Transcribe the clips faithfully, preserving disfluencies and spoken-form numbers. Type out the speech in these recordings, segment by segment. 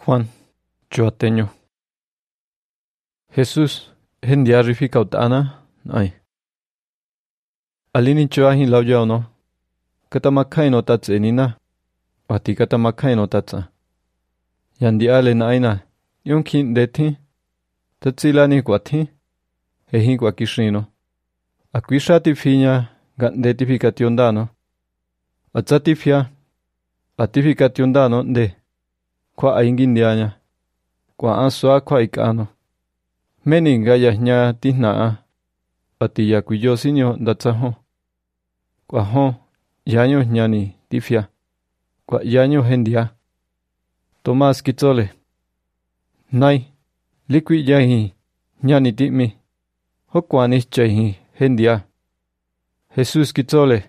Juan, chuateño. Jesús, hendia rificautana, ay. Alini chuahin lauya no. Katamakai no tatse nina. Ati katamakai no tatsa. Yandi ale na aina. Yunkin deti. Tatsilani kwati. Hehin kwa kishino. Akwishati finya gandetification dano. Atsatifia. Atification dano de. Kwa aingindiaña. Kwa ansua kwa ikano. Meninga yahnya tihnaa. Ati yakuyo sinyo datsaho. Kwa ho. Yaño ñani tifia. Kwa yaño hendia. Tomás kitzole. Nai. Likwi yahi. Ñani timi. Hokwani chahi hendia. Jesús kitzole.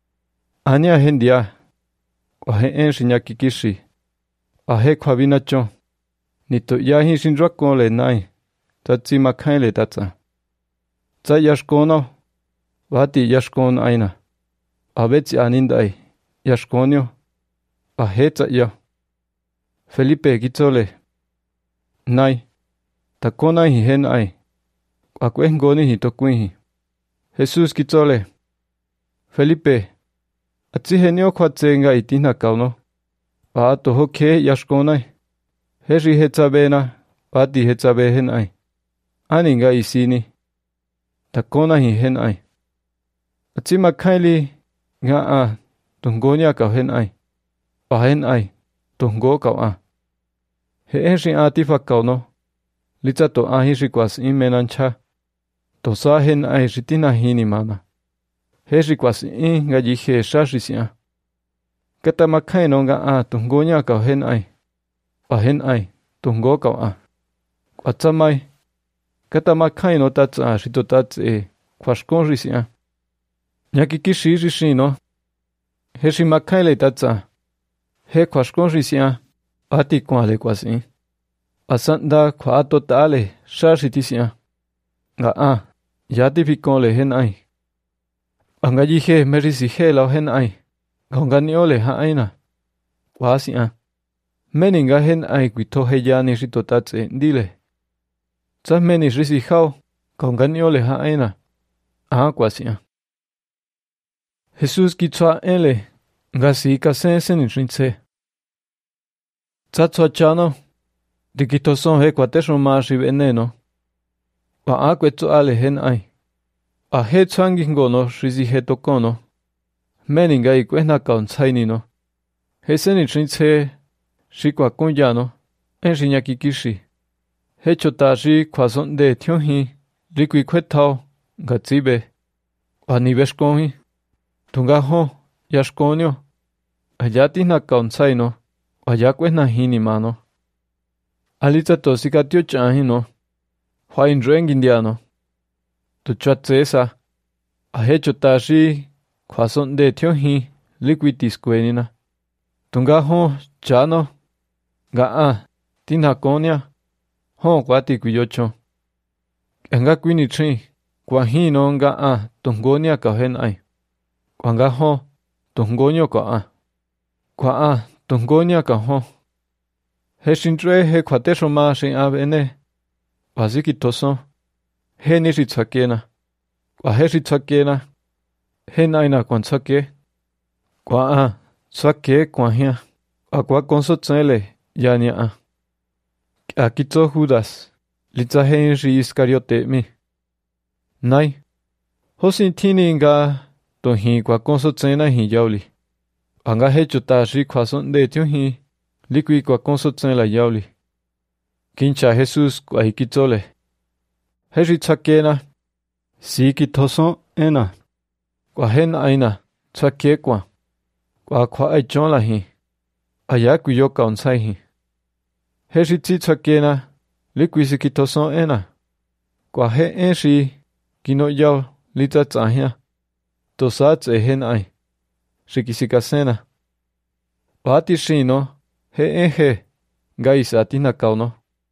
Anya hendia. Kwa he enshi nyakikishi. Ahe kwa vinacho. Nito yahi shinrakole nai. Tatsi makaile tatsa. Tsa yashkono. Vati yashkon aina. Abetsi anindai. Yashkonyo. Ahe tsa yo. Felipe kitzole. Nai. Takona hi hen ai. Akwengoni hi tokuihi. Jesús kitzole. Felipe. Atsi henyo kwa tsenga itina kauno. Paato hoke yashkonai. Heshi hetzabena. Pati hetzabe hen ai. Aninga isini. Takona hi hen ai. Atsi makaili nga a tungonya kau hen ai. Pa hen ai. Tungo kau a. He enshi atifa kau no. Litsa to ahi shikwas imenancha. To sa hen ai shitina hini mana. He shikwas i nga jihe shashisia. Kata makai no nga a tungonya kau hen ai. Pa hen ai. Tungo kau a. Atsa mai. Kata makai no tatsa shito tatse. Kwashkon risia. Nyaki kishi rishi no. He shi makai le tatsa. He kwashkon risia. Ati kwa le kwasi. Asanda kwa ato tale. Shashitisia. Nga a. Yati fikon le hen ai. Anga jihe merisi he lao hen ai. Gongani ole ha aina. Wasi a. Meninga hen ai kuito he yani shito tatse dile. Tsa meni risi hao. Gongani ole ha aina. Aha kwasi a. Jesús kitzua ele. Nga si kasen senin rinse. Tsa tsua chano. Di kito son he kwa tesho maashi veneno. Wa a kwe tsua ale hen ai. A he tsuangi ngono risi he tokono. Meninga i kwe na kaon tsaini no. He senin rinse. Shikwa kunyano. En shinyaki kishi. He chota shi kwa son de tionhi. Rikwi kwe tao. Nga tsibe. Wa nibeshkonhi. Tunga ho. Yashkonyo. Ayati na kaon tsaino. Ayakwe na hini mano. Alitza to sikatio chahi no. Hwa inrueng indiano. Tu chatsesa. Ahe chota shi. Kwa son de tionhi. Likwitis kwenina. Tunga ho. Chano. Nga a. Tina konya. Ho kwati kuyocho. Nga kwini tri. Kwa hino nga a. Tungonia ka hen ai. Kwa nga ho. Tungonyo ka a. Kwa a. Tungonia ka ho. He shintre he kwa tesho maa shin a bene. Waziki toso. He nishi tsakena. Kwa he shi tsakena. He naina kwa tsake. Kwa a. Tsake kwa hia. Kwa konso tsele. Yanya a. Akito Judas. Litza henshi Iscariote mi. Nai. Hosin tini nga. Tohi kwa konso tsena hi yauli. Anga hecho tashi kwa son de tio hi. Likwi kwa konso tsena yauli. Kincha Jesús kwa hikitole. Heshi tsakena. Si kitoson ena. Kwa hen aina. Tsake kwa. Kwa kwa aichon la hi. Ayaku yoka onsai hi. Heshi tsi tsakena. Likwi si kitoson ena. Kwa he enshi. Kino yao. Lita tsahia. Tosa tse hen ai. Shikisika Pati shino. He enhe. Nga isati na kauno.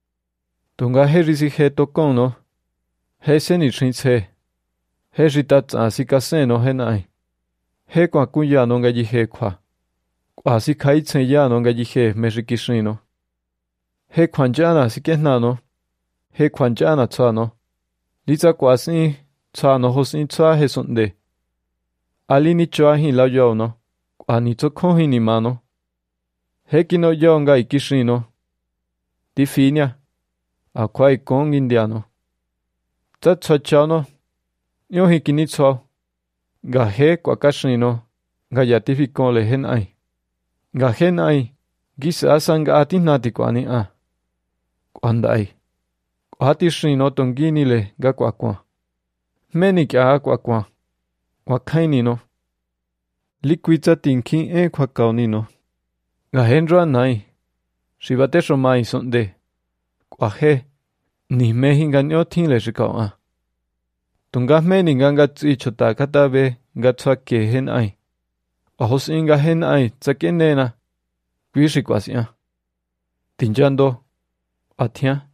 Tunga he risi he tokono. He seni shintse. He shitatsa sikaseno hen ai. He kwa kunyano nga jihe kwa. Kwa si kaitse yano nga jihe meshikishino. he kwanjana sikesnano, he kwanjana tsano, liza kwasi tsano hosin tsa hesonde. Ali ni choa hin lao yo no, kwa ni tokon hin ni mano. He kino yo nga ikishino. Di finia, a kwa ikong indiano. Tsa tsa chano, yo hikini tsa, ga he kwa kashino, ga yatifikon le hen ai. Ga hen ai, gisa asanga ati nati kwa ni a. Kwa ndai. Kwa hati shino tongini le ga kwa kwa. Meni kia kwa kwa. Kwa kaini no. Likwitza tinki e kwa kauni no. Ga henra nai. Shibate shomai sonde. Kwa he. Ni mehi nga nyo tin le shikao a. Tunga meni nga nga tsi chota katabe nga tswa ke hen ai. Wa hosi nga hen ai tsake nena. Kwi shikwasi a. Tinjando. Atia.